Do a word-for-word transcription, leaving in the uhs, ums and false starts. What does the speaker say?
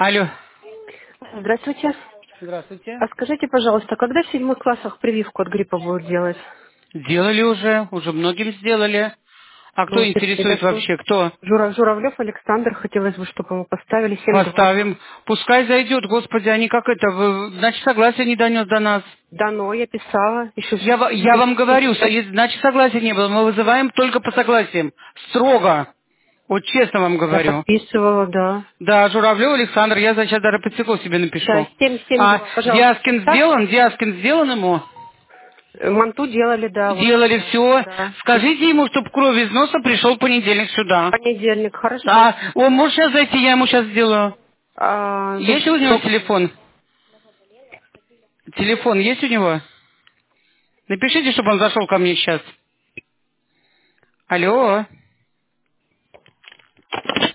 Алло. Здравствуйте. Здравствуйте. А скажите, пожалуйста, когда в седьмых классах прививку от гриппа будут делать? Сделали уже, уже многим сделали. А кто Ну, интересует передохну. вообще, кто? Жура- Журавлев Александр, хотелось бы, чтобы ему поставили семь-два. Поставим. Пускай зайдет, господи, они как это, вы- значит, согласия не донес до нас. Дано, я писала, еще Я, ва- в я вам июне говорю, со- месяце. если, значит, согласия не было. Мы вызываем только по согласиям. Строго. Вот честно вам Я говорю. подписывала, да. Да, Журавлев Александр, я сейчас даже подсеку себе Да, напишу. А семь-семь-два, пожалуйста, Диаскин поставьте. сделан, Диаскин сделан ему? Э, Манту делали, да, вот Делали сейчас, все. да. Скажите ему, чтобы кровь из носа пришел в понедельник сюда. Понедельник, хорошо. А, он может сейчас зайти, я ему сейчас сделаю. А, ну, Есть у него ну, телефон? Телефон есть у него? Напишите, чтобы он зашел ко мне сейчас. Алло.